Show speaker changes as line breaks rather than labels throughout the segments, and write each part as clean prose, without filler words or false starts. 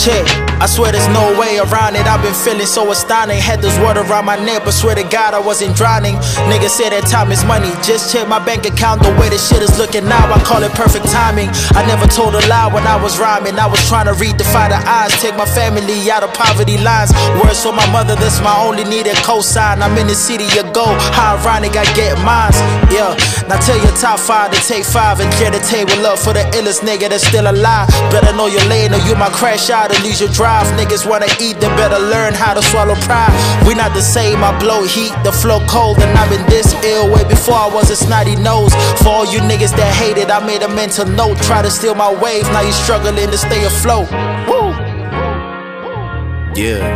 Check, I swear there's no way around it. I've been feeling so astounding. Had this word around my neck, but swear to God I wasn't drowning. Niggas say that time is money. Just check my bank account, the way this shit is looking now. I call it perfect timing. I never told a lie when I was rhyming. I was trying to redefine the odds, take my family out of poverty lines. Words for my mother, that's my only needed cosign. I'm in the city of gold, how ironic I get mines. Yeah, now tell your top 5 to take 5 and clear the table up for the illest nigga that's still alive. Better know your lane or you might crash out and lose your drive. Niggas wanna eat, they better learn how to swallow pride. We not the same, I blow heat, the flow cold, and I've been this ill way before I was a snotty nose. For all you niggas that hate it, I made a mental note. Try to steal my wave, now you struggling to stay afloat. Woo!
Yeah,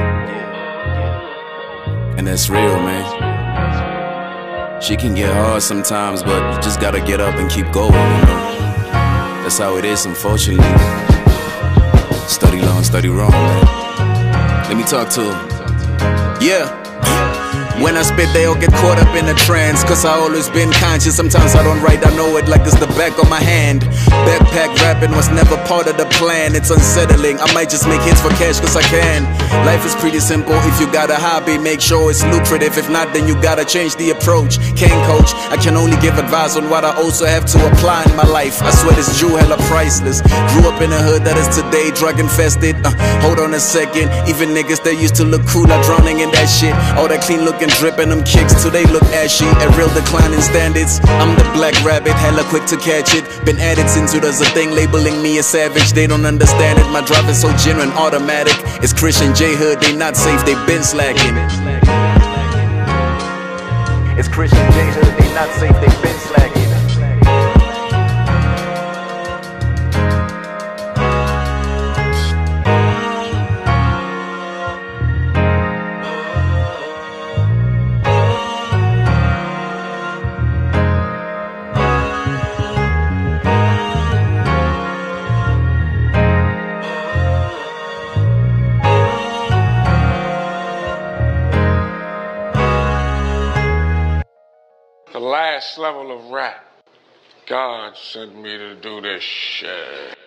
and that's real, man. She can get hard sometimes, but you just gotta get up and keep going, you know? That's how it is, unfortunately. Study long, study wrong, man. Let me talk to him. Yeah. When I spit, they all get caught up in a trance, cause I always been conscious. Sometimes I don't write, I know it like it's the back of my hand. Backpack rapping was never part of the plan. It's unsettling, I might just make hits for cash cause I can. Life is pretty simple, if you got a hobby, make sure it's lucrative. If not, then you gotta change the approach. Can't coach, I can only give advice on what I also have to apply in my life. I swear this Jew hella priceless. Grew up in a hood that is today drug infested. Hold on a second, even niggas that used to look cool are drowning in that shit. All that clean looking dripping them kicks till they look ashy. A real decline in standards. I'm the black rabbit, hella quick to catch it. Been added since it was a thing, labeling me a savage. They don't understand it, my drive is so genuine, automatic. It's Christian J Hood, they not safe, they been slacking. It's Christian J Hood, they not safe, they been slacking.
The last level of rap, God sent me to do this shit.